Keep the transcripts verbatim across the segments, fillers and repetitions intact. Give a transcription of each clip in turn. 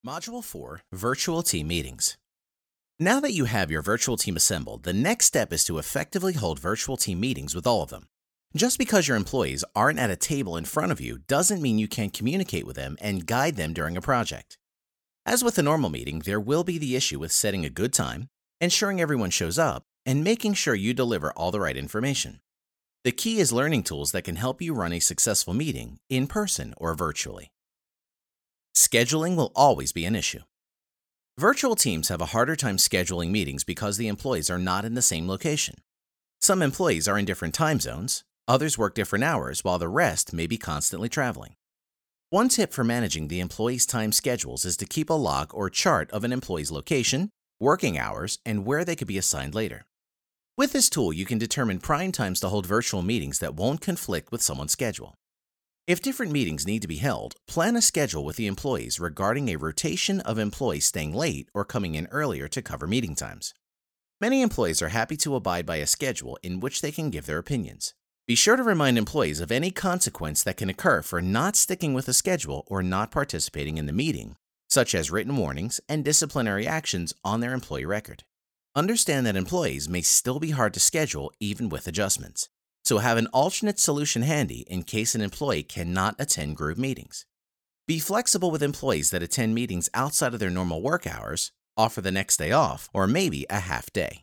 Module four, Virtual Team Meetings. Now that you have your virtual team assembled, the next step is to effectively hold virtual team meetings with all of them. Just because your employees aren't at a table in front of you doesn't mean you can't communicate with them and guide them during a project. As with a normal meeting, there will be the issue with setting a good time, ensuring everyone shows up, and making sure you deliver all the right information. The key is learning tools that can help you run a successful meeting in person or virtually. Scheduling will always be an issue. Virtual teams have a harder time scheduling meetings because the employees are not in the same location. Some employees are in different time zones, others work different hours, while the rest may be constantly traveling. One tip for managing the employees' time schedules is to keep a log or chart of an employee's location, working hours, and where they could be assigned later. With this tool, you can determine prime times to hold virtual meetings that won't conflict with someone's schedule. If different meetings need to be held, plan a schedule with the employees regarding a rotation of employees staying late or coming in earlier to cover meeting times. Many employees are happy to abide by a schedule in which they can give their opinions. Be sure to remind employees of any consequence that can occur for not sticking with a schedule or not participating in the meeting, such as written warnings and disciplinary actions on their employee record. Understand that employees may still be hard to schedule even with adjustments. So have an alternate solution handy in case an employee cannot attend group meetings. Be flexible with employees that attend meetings outside of their normal work hours, offer the next day off, or maybe a half day.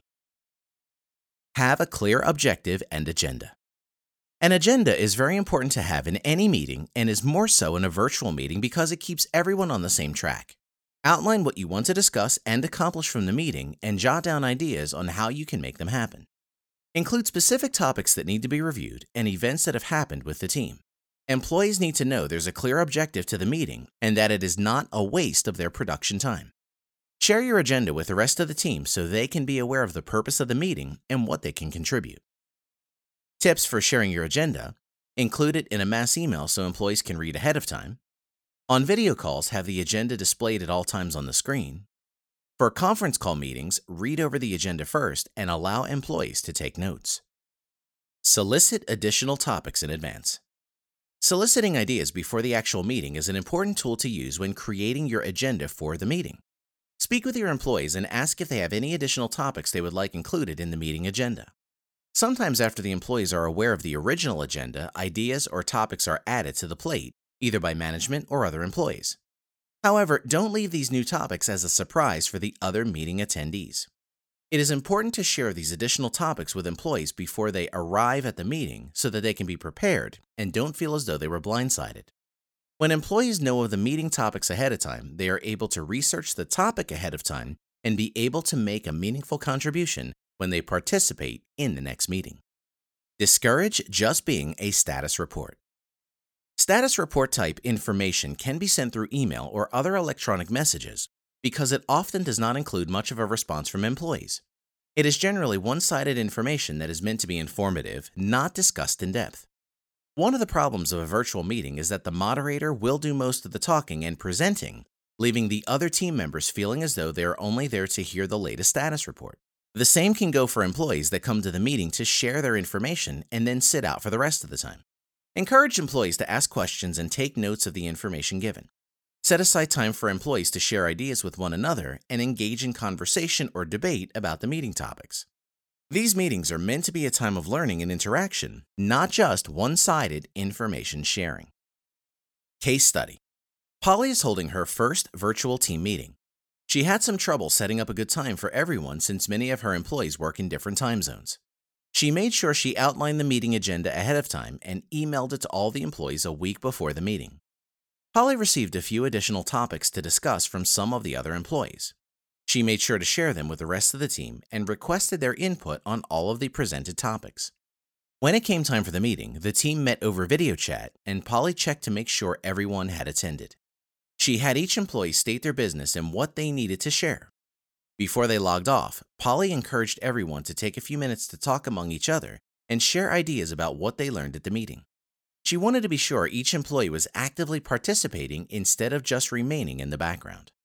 Have a clear objective and agenda. An agenda is very important to have in any meeting and is more so in a virtual meeting because it keeps everyone on the same track. Outline what you want to discuss and accomplish from the meeting and jot down ideas on how you can make them happen. Include specific topics that need to be reviewed and events that have happened with the team. Employees need to know there's a clear objective to the meeting and that it is not a waste of their production time. Share your agenda with the rest of the team so they can be aware of the purpose of the meeting and what they can contribute. Tips for sharing your agenda: include it in a mass email so employees can read ahead of time. On video calls, have the agenda displayed at all times on the screen. For conference call meetings, read over the agenda first and allow employees to take notes. Solicit additional topics in advance. Soliciting ideas before the actual meeting is an important tool to use when creating your agenda for the meeting. Speak with your employees and ask if they have any additional topics they would like included in the meeting agenda. Sometimes after the employees are aware of the original agenda, ideas or topics are added to the plate, either by management or other employees. However, don't leave these new topics as a surprise for the other meeting attendees. It is important to share these additional topics with employees before they arrive at the meeting so that they can be prepared and don't feel as though they were blindsided. When employees know of the meeting topics ahead of time, they are able to research the topic ahead of time and be able to make a meaningful contribution when they participate in the next meeting. Discourage just being a status report. Status report type information can be sent through email or other electronic messages because it often does not include much of a response from employees. It is generally one-sided information that is meant to be informative, not discussed in depth. One of the problems of a virtual meeting is that the moderator will do most of the talking and presenting, leaving the other team members feeling as though they are only there to hear the latest status report. The same can go for employees that come to the meeting to share their information and then sit out for the rest of the time. Encourage employees to ask questions and take notes of the information given. Set aside time for employees to share ideas with one another and engage in conversation or debate about the meeting topics. These meetings are meant to be a time of learning and interaction, not just one-sided information sharing. Case study. Polly is holding her first virtual team meeting. She had some trouble setting up a good time for everyone since many of her employees work in different time zones. She made sure she outlined the meeting agenda ahead of time and emailed it to all the employees a week before the meeting. Polly received a few additional topics to discuss from some of the other employees. She made sure to share them with the rest of the team and requested their input on all of the presented topics. When it came time for the meeting, the team met over video chat and Polly checked to make sure everyone had attended. She had each employee state their business and what they needed to share. Before they logged off, Polly encouraged everyone to take a few minutes to talk among each other and share ideas about what they learned at the meeting. She wanted to be sure each employee was actively participating instead of just remaining in the background.